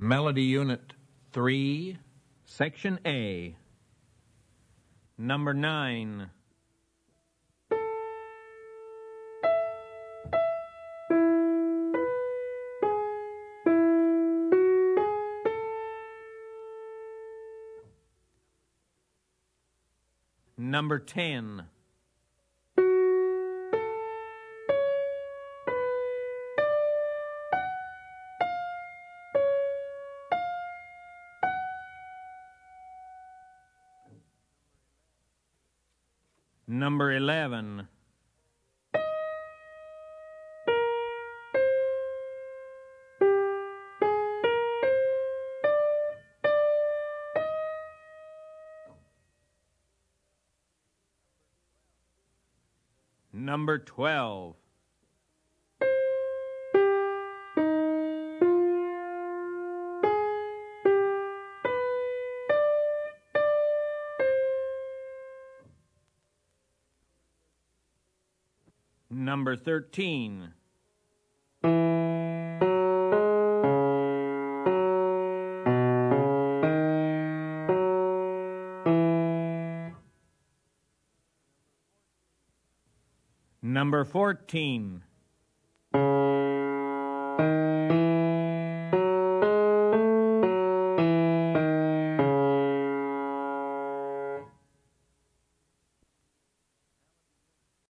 Melody Unit 3, Section A. Number 9. Number 10. Number 11. Number 12. Number 13. Number 14.